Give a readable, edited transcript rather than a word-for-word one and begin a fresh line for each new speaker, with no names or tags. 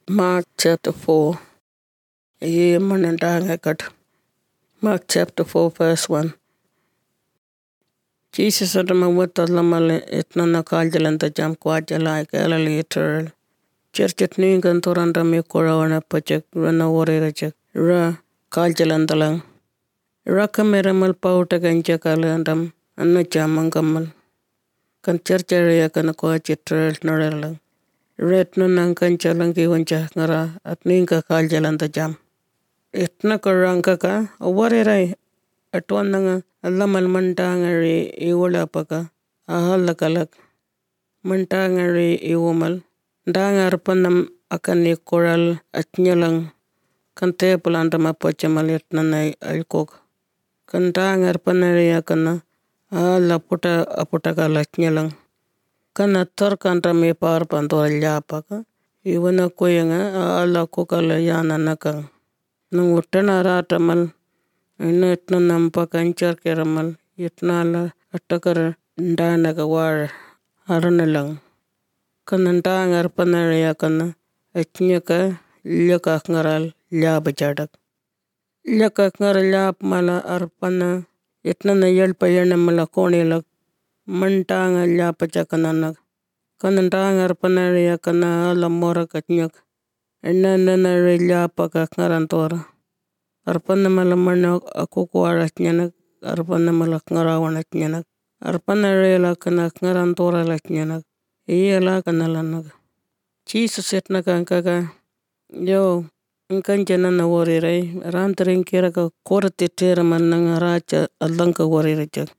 Mark chapter 4. Ye manandangakat. Mark chapter 4 verse 1. Jesus at the Mawatalamal etnana kaljalanta jam kwajala galali literal. Church at Ningan Toranda Mikora Pachak Rana Warrejak Ra Kaljalandalang. Rakameramal Pautagan Jakalandam and no jamangamal. Kan church area can acquire chitral norelang. Red no nankan chalangi wanchangara at Ninka Kaljalanta jam. Itna karangaka, a warrior at one nanga, a lamal mantangari, iwalapaka, a halakalak, mantangari, iwomal, dangar panam akani coral at nyalang, cantepulantama pochamalit nanay alcock, cantangar panariakana, a la puta apotakalat nyalang, kana torkanta me par pantora yapaka, iwana koyanga, a la kokala yana nakang. Nung utana ratamal ina itna nampa kanchar keramal itna la atakar ndana kawar aranalang kanandangar panaraya kana atnyaka lyakak ngaral lyabajadak lyakak ngaral lyap mala arpana itna na yalpa yana mala konilak mantanga lyapachakananak kanandangar panaraya kana ala morak atnyak ina nana lyapaka ngarantora arpana malamana akukuarat nyanak arpana malak ngarawanat nyanak arpana rela kana ngarantora nyanak iyala kanalanak Jesus etna kankaka yo kanjana na wariray rantarin kiraka korte tera mananga racha allanka wariray